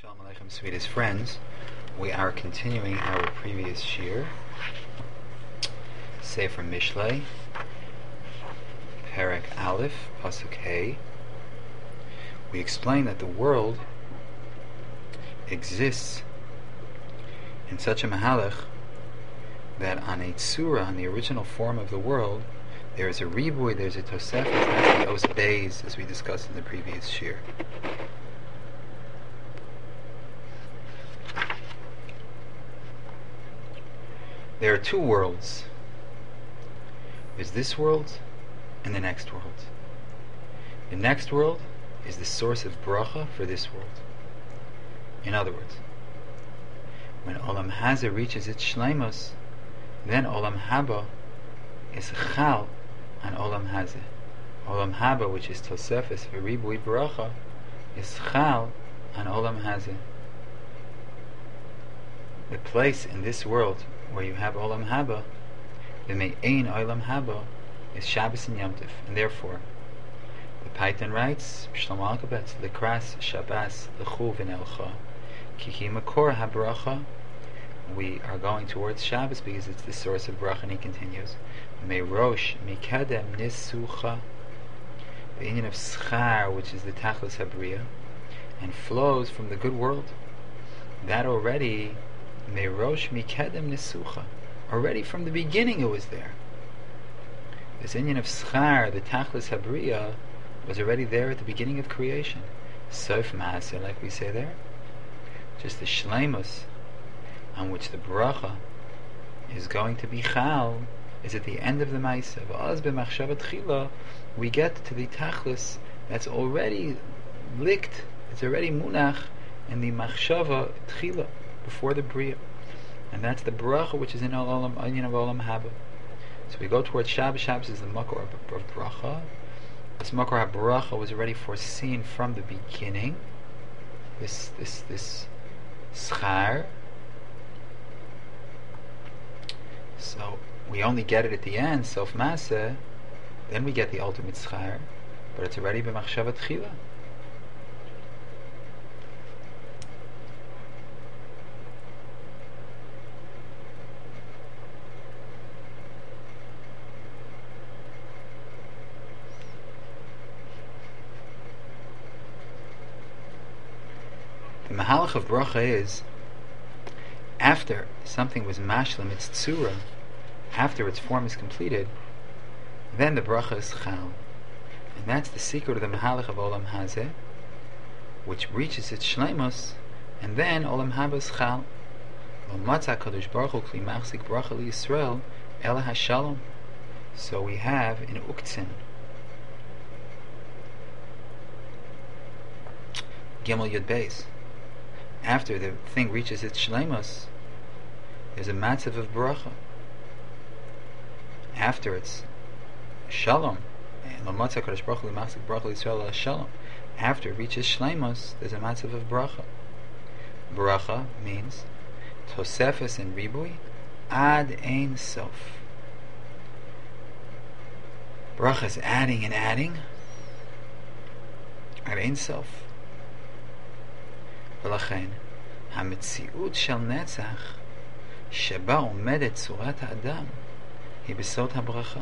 Shalom Aleichem, sweetest friends. We are continuing our previous shir, Sefer Mishlei, Perek Aleph, Pasuk Hey. We explained that the world exists in such a mahalach that on a tzura, on the original form of the world, there is a ribuy, there's a tosefes, that's the os beis, as we discussed in the previous shir. There are two worlds. There's this world and the next world. The next world is the source of bracha for this world. In other words, when Olam Hazeh reaches its shleimus, then Olam Haba is chal on Olam Hazeh. Olam Haba, which is tosefes v'ribui bracha, is chal on Olam Hazeh. The place in this world where you have Olam Haba, the Me'ein Olam Haba, is Shabbos and Yom Tov, and therefore the Paitan writes, Shlomo Alkabetz, L'kras Shabbos L'chu V'nelcha Kiki Makor HaBracha. We are going towards Shabbos because it's the source of bracha, and he continues, Me'rosh Mikedem Nisucha, the union of Schar, which is the Tachlis Habriya, and flows from the good world. That already Merosh Mikedem Nisucha, already from the beginning it was there. This union of Schar, the Tachlis Habriya, was already there at the beginning of creation. Sof Maaseh, like we say there, just the Shleimus on which the bracha is going to be chal is at the end of the Maaseh. V'az b'machshava tchila, we get to the Tachlis that's already licked, it's already munach in the machshava tchila, before the Bria, and that's the bracha which is in Olam Haba. So we go towards Shabbos. Shabbos is the makor of bracha. This makor bracha was already foreseen from the beginning. This schar. So we only get it at the end, sof maseh. Then we get the ultimate schar, but it's already b'machshava tchila. The mahalach of bracha is, after something was mashlim, its tzura, after its form is completed, then the bracha is chal. And that's the secret of the mahalach of Olam Hazeh, which reaches its shleimus, and then Olam Haba is chal. Lo matzah kadosh baruch hu kli machzik bracha li Yisrael ela hashalom. So we have in Uktzin, Gimel Yud Beis, after the thing reaches its shleimus, there's a matzav of bracha. After it's shalom, after it reaches shleimus, there's a matzav of bracha. Bracha means tosefes and ribui ad ein sof. Bracha is adding and adding ad ein sof. ולכן, המציאות של נצח שבה עומדת צורת האדם היא בסוד הברכה.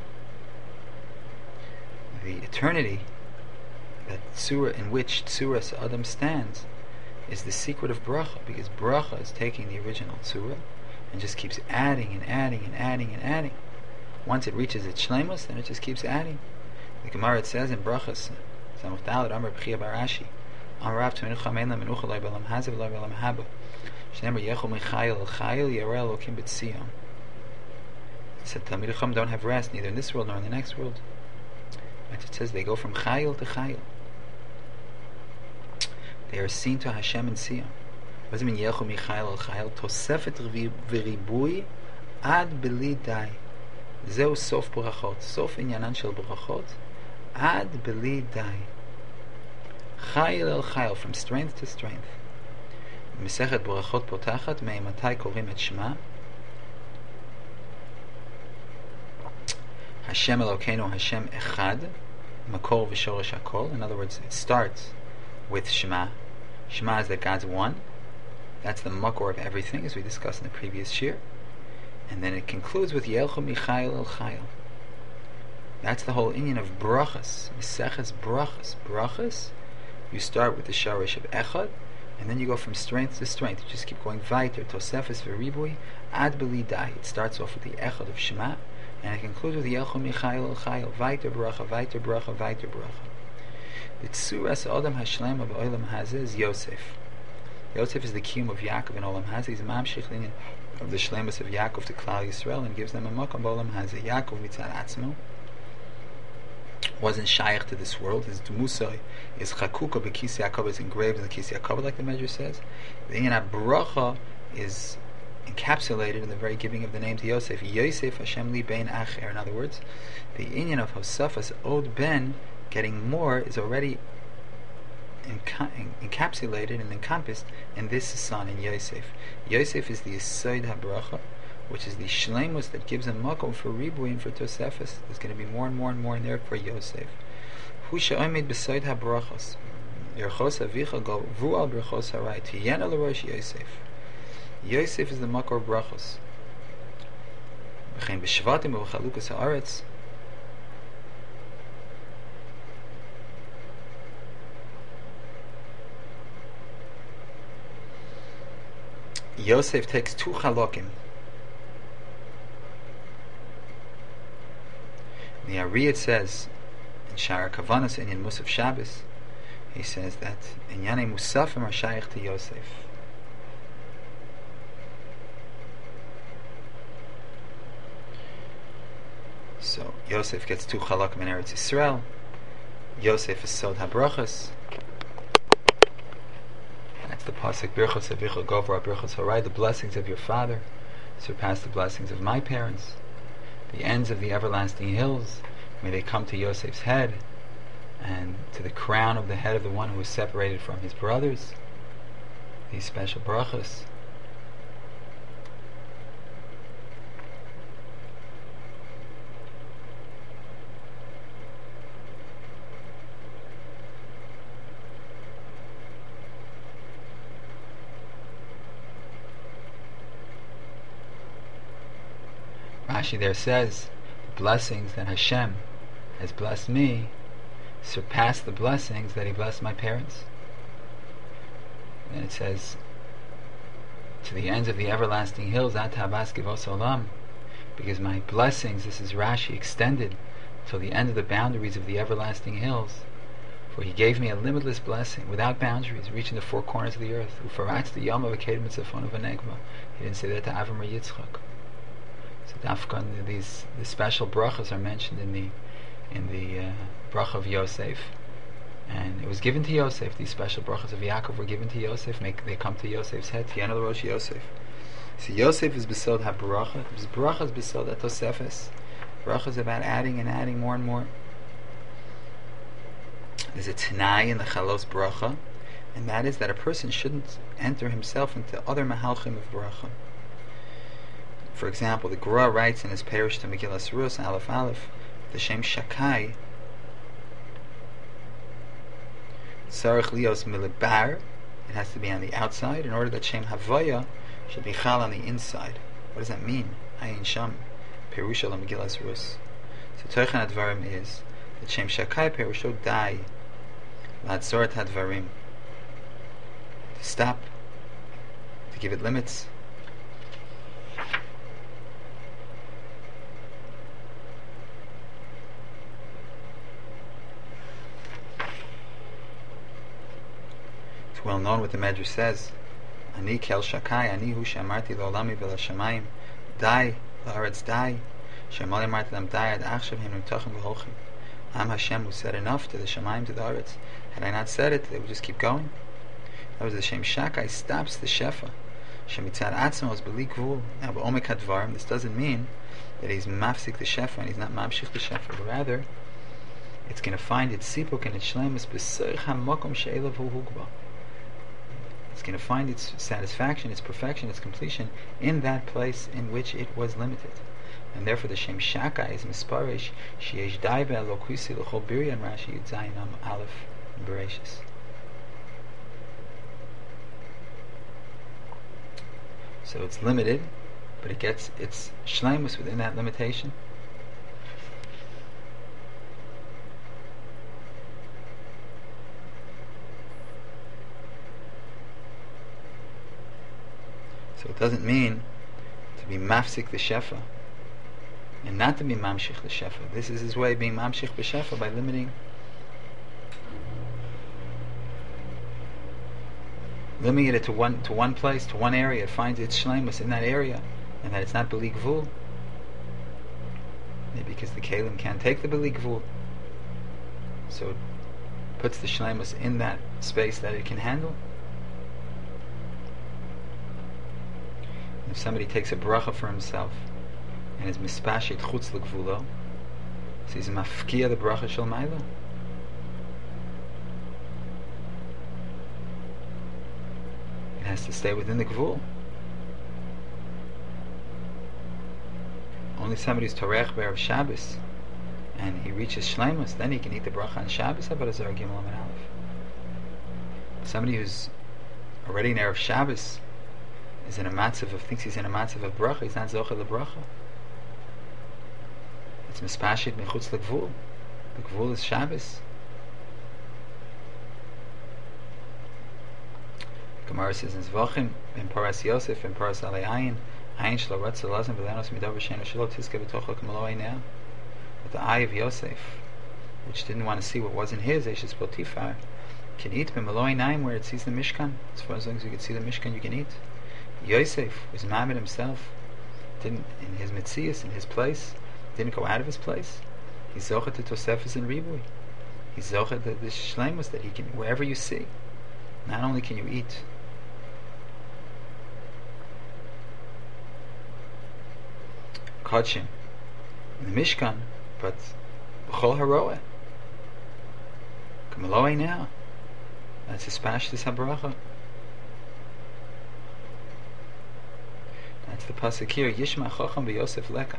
The eternity that tzura, in which tzuras Adam stands, is the secret of bracha, because bracha is taking the original tzura and just keeps adding and adding and adding and adding. Once it reaches its shleimus, then it just keeps adding. The Gemara, it says in Brachas, Samach Daled, Amar B'chia Barashi, Amarav Tmenucha Meina Menucha Loi B'Olam Hazeh V'Loi B'Olam Haba. Shneimar Yechol Michayil El Chayil Yerei Elokim B'Tzion. It said Talmidei Chacham don't have rest neither in this world nor in the next world. And it says they go from Chayil to Chayil. They are seen to Hashem in Sion. What does it mean Yechol Michayil El Chayil? Tosefet V'Ribui Ad B'Li Dai. Zeu Sof Brachot. Sof Inyanan Shel Brachot Ad B'Li Dai. Chayil el chayil, from strength to strength. Mesechet Brachot potachat me'matai korim et Shema. Hashem Elokeinu, Hashem Echad, Makor v'Shoresh Hakol. In other words, it starts with Shema, Shema is that God's one. That's the makor of everything, as we discussed in the previous shir. And then it concludes with Yelchu Michayil El Chayil. That's the whole inyan of brachas, Meseches brachas. Brachas, you start with the sharish of Echad, and then you go from strength to strength. You just keep going weiter, Tosefes v'ribui, ad beli dai. It starts off with the Echad of Shema, and it concludes with Yelchu Michayil El Chayil, weiter bracha, weiter bracha, weiter bracha. The Tzuras Adam Hashlem of Olam Hazeh is Yosef. Yosef is the kiyum of Yaakov in Olam Hazeh. He's a mamshich linyan of the shlemus of Yaakov to Klal Yisrael and gives them a makom b'Olam Hazeh. Yaakov mitzad atzmo wasn't shaykh to this world. His Dmusai is chakuka b'kisi Yaakov, is engraved in the kisi Yaakov, like the Medrash says. The inyan bracha is encapsulated in the very giving of the name to Yosef. Yosef Hashem li ben acher. In other words, the inyan of Hosafas od ben, getting more, is already encapsulated and encompassed in this son, in Yosef. Yosef is the Yesod HaBracha, which is the Shleimus that gives a makom for Ribui and for Tosefes. There's going to be more and more and more in there for Yosef. Hu she'omed b'Sod HaBrachos. Yerchos avicha go v'u al brachos harai tiyen al rosh Yosef. Yosef is the makor of brachos. V'chein b'shvatim u'chalukas ha'aretz. Yosef takes two chalokim. The Ariyat says in Shara Kavanas and in Musaf Shabbos, he says that Inyane Musafim are shaykh to Yosef. So Yosef gets two chalokim in Eretz Yisrael. Yosef is Sod HaBrachas. That's the pasuk Birchos Avicha Govra Birchos Harai. The blessings of your father surpass the blessings of my parents. The ends of the everlasting hills, may they come to Yosef's head, and to the crown of the head of the one who is separated from his brothers. These special brachos. Rashi there says, the blessings that Hashem has blessed me surpass the blessings that He blessed my parents. And it says, to the ends of the everlasting hills, At Habas Givos Olam, because my blessings, this is Rashi, extended till the end of the boundaries of the everlasting hills. For He gave me a limitless blessing, without boundaries, reaching the four corners of the earth. Ufaratz the Yom of Akedim Mitzafon of Anegma. He didn't say that to Avram or Yitzchak. So Dafkan, the special brachas are mentioned in the bracha of Yosef, and it was given to Yosef. These special brachas of Yaakov were given to Yosef. They come to Yosef's head. Tiana Rosh Yosef. So Yosef is besod habracha. Bracha is besod atosefes. Bracha is about adding and adding more and more. There's a Tanai in the Chalos bracha, and that is that a person shouldn't enter himself into other mahalchim of bracha. For example, the Gra writes in his parish to Megillas Rus, Aleph Aleph, the Shem Shakai, Sarich Lios Milibar, it has to be on the outside, in order that Shem Havaya should be Chal on the inside. What does that mean? Ayin Sham, Perusha la Megillas Rus. So Toichan Advarim is that Shem Shakai Perusho Dai, Ladzorat Advarim, to stop, to give it limits. Well known what the Medrash says. Ani kel shakai, ani hu shamarti lo'olami v'lashamayim, dai la'aretz dai, shamali marti lam dai ad achshav him nimtachim v'holchim. Am Hashem, who said enough to the shamayim, to the aretz. Had I not said it, they would just keep going. That was the Shem Shakai stops the shefa. Shemitzad atzmo is beli gvul. Now b'omek hadvarim, this doesn't mean that he's mafsik the shefa and he's not mamshich the shefa, but rather it's going to find its sipuk and its shlemus b'seich ha'mokom she'elav hu hukba. It's going to find its satisfaction, its perfection, its completion in that place in which it was limited. And therefore the Shem Shakai is misparish sheyesh dai be'elokuisi l'chol birya and Rashi Yud Zayin Aleph Bereshis. So it's limited, but it gets its shleimus within that limitation. So it doesn't mean to be mafsik the shefa, and not to be mamshich the shefa. This is his way of being mamshich b'shefa, by limiting it to one place, to one area. It finds its shleimus in that area, and that it's not beli gvul. Maybe because the kelim can't take the beli gvul, so it puts the shleimus in that space that it can handle. If somebody takes a bracha for himself and is mispashit chutz l'gvulo, so he's mafkia the bracha shel maila. It has to stay within the gvul. Only somebody who's torech b'erev Shabbos and he reaches shleimus, then he can eat the bracha on Shabbos. How about Azar Gimel Amid Aleph? Somebody who's already in erev Shabbos is in a matzav of, thinks he's in a matzav of bracha, he's not zocher the bracha. It's mispashit mechutz l'gvul. The gvul is Shabbos. Gemara says in Zvachim, in Paras Yosef, in Paras Alei Ayin, Ayin shlo ratza lazim v'lenos midav v'shena shelo tizke b'tocho k'maloi now. But the eye of Yosef, which didn't want to see what wasn't his, Eishes Potifar, can eat b'maloi naim, where it sees the Mishkan. As far as long as you can see the Mishkan, you can eat. Yosef was Mamid himself, didn't, in his Metzias, in his place, didn't go out of his place. He's Zochet to Tosefes and Ribui. He's Zochet the Shleimus that he can, wherever you see, not only can you eat Kodshim in the Mishkan, but B'chol Haroeh Kamaloi now. That's his Pashtus HaBaracha. That's the pasuk here. Yishma Chacham v'Yosef Lekach.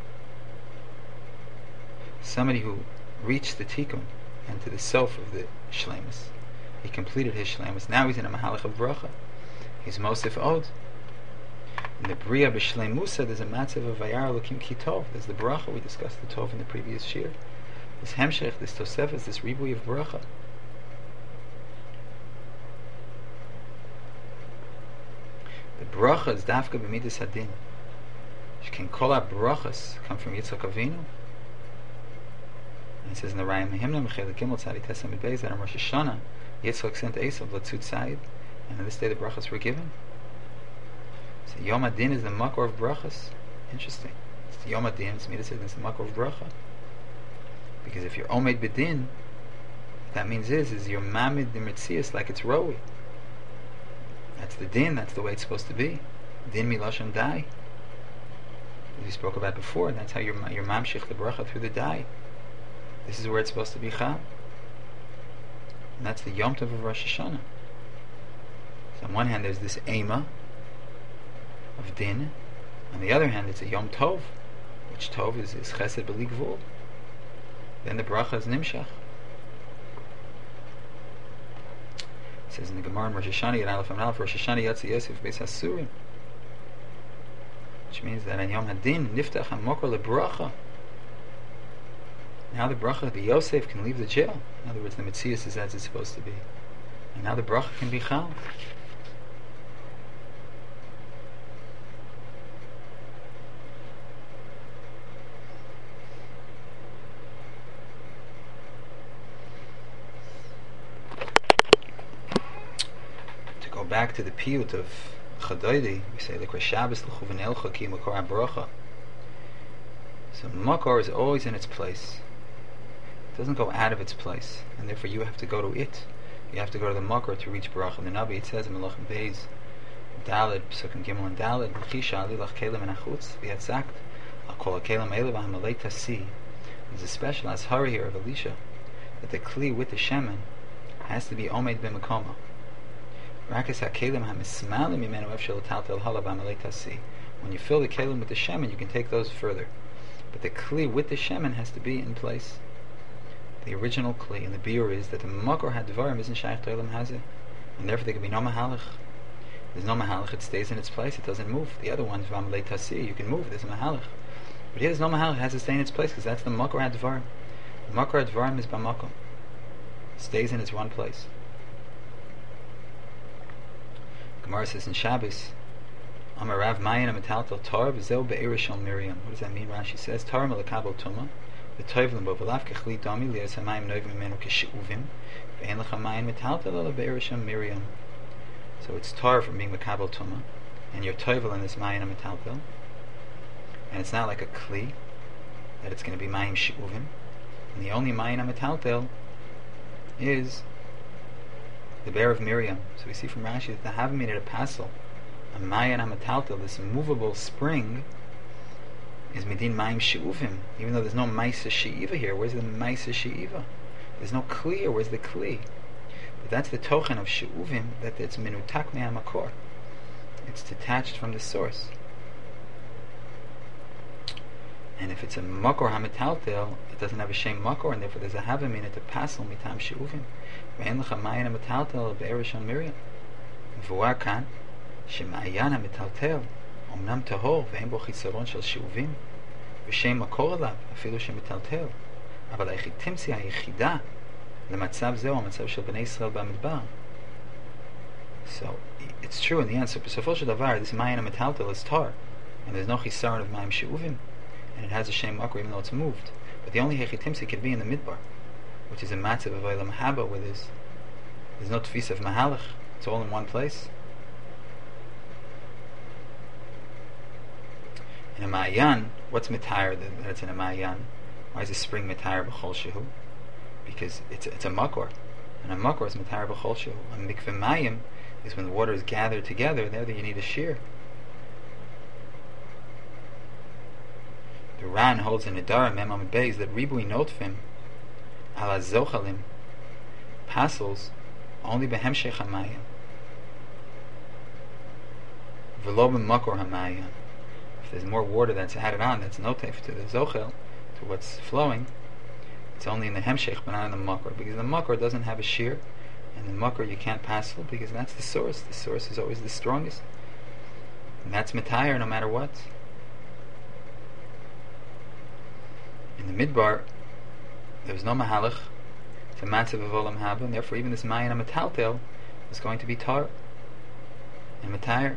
Somebody who reached the tikkun and to the self of the shleimus. He completed his shleimus. Now he's in a mahalach of bracha. He's Mosef Od. In the Bria B'Shleimusa, there's a matzav of Vayar Elokim Ki Tov. There's the bracha. We discussed the Tov in the previous shir. This Hemshech, this Tosefes, this Ribui of bracha. The bracha is dafka b'midas hadin. Sheken kol ha-brachas come from Yitzchak Avinu. And it says in the Rayim Himna Mechel Gimel Tzadi Tesam Beis that on Rosh Hashanah Yitzchak sent Esav Latzut Tzayid, and on this day the brachas were given. So Yom Adin is the makor of brachas. Interesting. It's the Yom Adin. It's midas hadin. It's the makor of bracha. Because if you're omed b'din, what that means is you're mamid the mitzias like it's roi. That's the din, that's the way it's supposed to be. Din milashon dai. As we spoke about before, that's how you're mamshich the bracha through the dai. This is where it's supposed to be chal. And that's the Yom Tov of Rosh Hashanah. So on one hand there's this ema of din. On the other hand it's a Yom Tov, which Tov is chesed b'li gvul. Then the bracha is nimshach. It says in the Gemara in Rosh Hashanah Yad Aleph Aleph Rosh Hashanah Yatsi Yosef Beis Hasurim, which means that on Yom Hadin Niftach HaMokor LeBracha. Now the bracha, the Yosef can leave the jail. In other words, the Metzias is as it's supposed to be, and now the bracha can be chal. Back to the piyut of Chadaydi, we say like Shabbos l'chuven elcha ki makor ha-bracha. So makor is always in its place. It doesn't go out of its place, and therefore you have to go to it. You have to go to the makor to reach bracha. The Navi, it says in Melachim Beis Daled Psukim Gimel and Daled L'chisha alilach kelim and achutz v'yatzakt al kol ha-kelim eile v'hamalei tasi. There's a special ashara here of Elisha that the kli with the shemen has to be omed b'mekoma. When you fill the kelim with the shemen, you can take those further. But the kli with the shemen has to be in place. The original kli, and the biur is that the makor hadvarim isn't shaykh to elam hazeh, and therefore there can be no mahalach. There's no mahalach, it stays in its place, it doesn't move. The other ones, v'amalei tasir, you can move, there's a mahalach. But here there's no mahalach, it has to stay in its place, because that's the makor hadvarim. The makor hadvarim is b'makom. It stays in its one place. Gemara says in Shabbos, Amar Rav Mayan Amataltel Tar v'zeu be'erish al Miriam. What does that mean? Rashi says, Tar melakabel tuma, v'toivlim bo v'lav kechli dami li'as hamayim noivim imenu k'she'uvim, v'en lecha mayan metaltel ala be'erish al Miriam. So it's tar from being makabel tuma, and you're toivel in this mayan amataltel, and it's not like a kli that it's going to be mayim she'uvim, and the only mayan amataltel is the bear of Miriam. So we see from Rashi that the Havamid at a pasel, a mayan amataltel, this movable spring, is midin mayim she'uvim, even though there's no maisa she'iva here. Where's the maisa she'iva? There's no kli here. Where's the kli? But that's the tochen of she'uvim, that it's minutak me'amakor. It's detached from the source. And if it's a makor hamataltel, it doesn't have a shem makor, and therefore there's a havamid at a pasel mitam she'uvim. ואין לך מעיין המטלטל בארץ של מרים. מבואר כאן שמעיין המטלטל אמנם טהור ואין בו חיסרון של שאובים ושם מקור עליו אפילו שמטלטל, אבל הלגיטימציה היחידה למצב זהו המצב של בני ישראל במדבר. So it's true in the end. So בסופו של דבר this מעיין המטלטל is tar, and there's no חיסרון of מים שאובים, and it has a shem makor even though it's moved. But the only hechitimsia could be in the midbar, which is a matzav of Olam Haba, where there's no tfis of mahalach. It's all in one place. In a Ma'ayan, what's mitayr that it's in a Ma'ayan? Why is the spring mitayr b'chol shehu? Because it's a makor, and a makor is mitayr b'chol shehu. A mikveh mayim is when the water is gathered together. There, you need a shear. The Ran holds in Nidara Mem Amud Beis that ribui notfim ala zochalim pasels only behemshech hamayim v'lo b'makor hamayim. If there's more water that's added on, that's notef to the zochel, to what's flowing, it's only in the hemshech but not in the makor, because the makor doesn't have a shear, and the makor you can't pasel because that's the source. The source is always the strongest, and that's mitayr no matter what. In the midbar there was no mahalach to matzav of olam haba, and therefore even this mayan amataltel is going to be tar and matayr.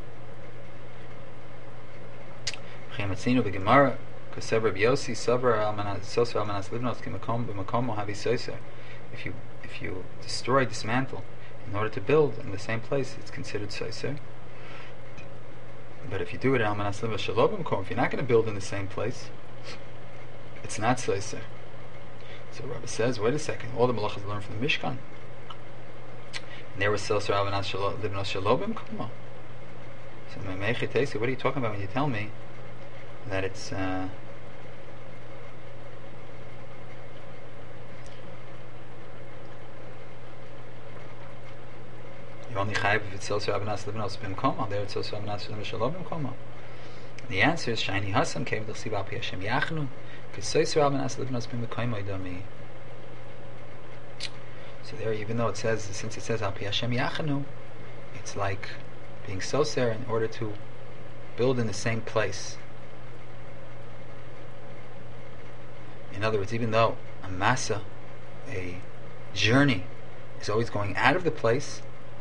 Chematzinu b'gemara kasev Rabbi Yossi savar soser almanas livnos k'makom b'makom mohavi soser. If you destroy, dismantle in order to build in the same place, it's considered soser. But if you do it in almanas livnos shelo b'makom, if you're not going to build in the same place, it's not soser. So Rabbi says, wait a second, all the malachas learned from the Mishkan. And there was soser almanas livnos shelo b'makom. So what are you talking about when you tell me that it's you're only chayiv if it's soser almanas livnos b'makom? There it's soser almanas livnos shelo b'makom. The answer is shiny hasam came to chsiv al pi Hashem yachnu, because soser almanas livnos b'makom oidami. So there, even though it says, since it says al pi Hashem yachnu, it's like being soser in order to build in the same place. In other words, even though a masa, a journey, is always going out of the place,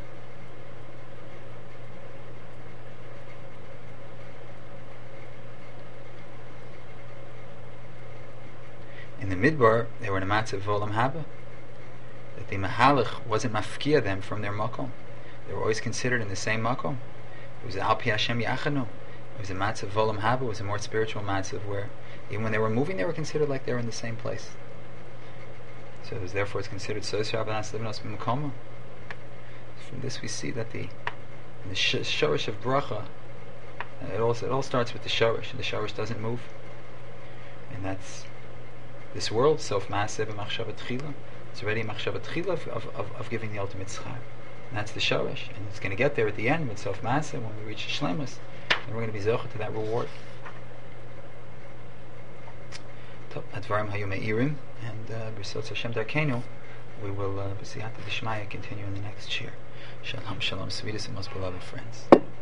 in the midbar they were in a matzav of olam haba, that the mahalach wasn't mafkia them from their makom. They were always considered in the same makom. It was al pi Hashem yachanu. It was a matzav of olam haba. It was a more spiritual matzav where even when they were moving, they were considered like they were in the same place. So therefore it's considered soser almanas livnos b'makom. From this we see that in the shorish of bracha, it all starts with the shorish, and the shorish doesn't move, and that's this world. Sof ma'aseh b'machshava tchila. It's already a machshava tchila of giving the ultimate schar, and that's the shorish, and it's going to get there at the end with sof ma'aseh when we reach the shlemus, and we're going to be zocher to that reward. Advarim hayu me'irim, and b'sotz Hashem darkenu, we will b'siyata d'shmaya continue in the next year. Shalom, shalom, sweetest and most beloved friends.